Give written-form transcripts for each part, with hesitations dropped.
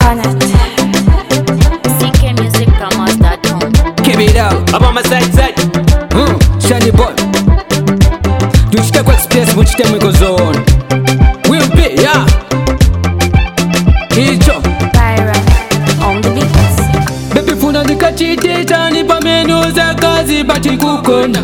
on it. CKmusicPromos.com. Keep it up. I'm on my side. Shiny boy. Do you take express which time we goes on? We'll be, yeah. Icho. Byron on the beats. Baby funa nikachite chani pa menu za kazi bati kukona.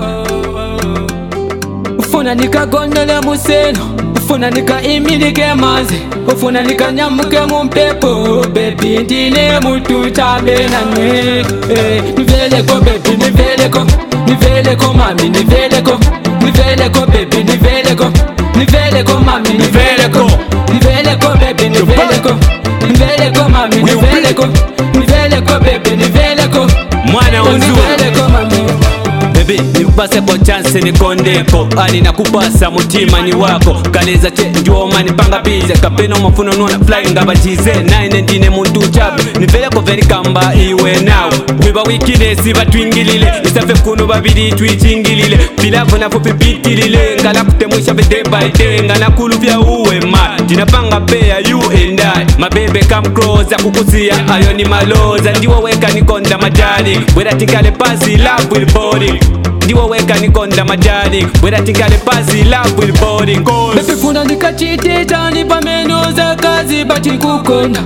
Ufuna nikagondole museno. Ufuna nikaimilike manzi. Ufuna nikanyamuke mumpepo. Baby ndine mutu chabe na mwe. Niveleko baby niveleko. Niveleko mami niveleko. Niveleko baby niveleko. Niveleko mami niveleko. Niveleko baby niveleko. Niveleko mami niveleko. Niveleko baby niveleko. Mwana wa nzuri. Niveleko mami. Baby, nikupase kwa chance nikondeko. Ali nakupasa mutima ni wako. Kaleza che njoma nipanga bize. Kapeno mafuno nuna fly ngabajize. Naine ndine muntu chabe. Niveleko veri kamba iwe nawe. Wiba wikinesi batwingilile. Isafe kuno babiri tuichingilile. Filako na fupi bitilile. Ngala kutemusha day by day. Ngana kuluvya uwe ma. Tinapanga pea you and I. Mabebe come close kukusia. Ayo ni maloza. Ndiwa weka nikonda majari. Wera tingale pasi love will body. Ndiwa weka nikonda majari. Wera tingale pasi love will body. Baby funa nikachite chani pa menu za kazi bati kukona.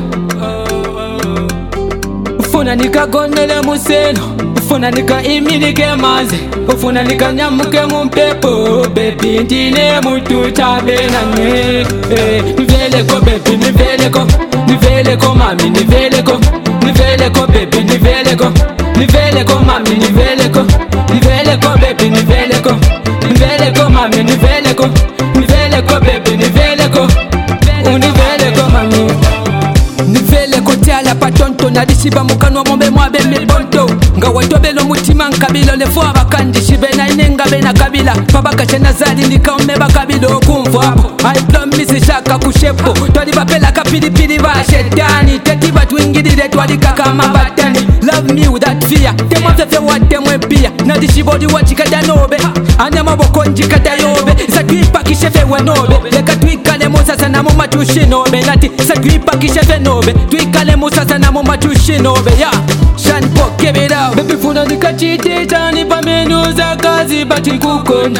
Ufuna nikagondole museno. Ufuna nikaimilike manzi. Ufuna nikanyamuke mumpepo. Baby ndine mutu chabe na mwe. Niveleko baby niveleko. Niveleko mami niveleko. Niveleko baby niveleko. Niveleko mami niveleko. Niveleko baby niveleko. Niveleko mami niveleko. Niveleko baby niveleko. Univeleko mami. Niveleko tiala patonto nadishiba mukanwa mombe mwabe milbonto. Nga watobelo mutima nkabilo lefo abakandi shibe na inenga bena kabila. Pabaka chena zadi nikaume bakabilo kumfu hapo. I promise shaka kushepo. Twali bapela kapilipili ba shetani. Teti batu ingidile twali kama batani. Love me without fear. Temwa fefe watemwe pia. Nadishibodi wachikada nobe. Anyama boko njikada yobe. Sagripa kishefe wenobe. Leka tuikale musasa na muma tushinobe. Nati sagripa kishefe nobe. Tuikale musasa na muma tushinobe. Ya Shani po give it up. Baby funa nikachite chani pa menu za kazi bati kukona.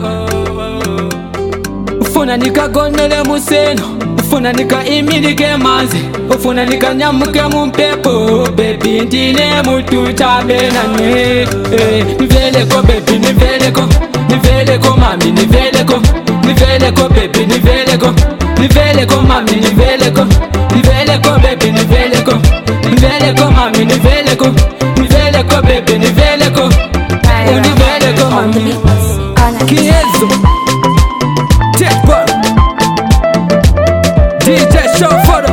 Ufuna nikagondole museno. Ufuna nikaimilike manzi. Ufuna nikanyamuke mumpepo. Baby ndine mutu chabe na mwe. Niveleko baby niveleko. Niveleko mami niveleko. Niveleko baby niveleko. Niveleko mami niveleko. Niveleko baby niveleko. Niveleko mami niveleko. Niveleko baby niveleko. Univeleko On the mami. beats. On it. Kiezo Take one DJ show for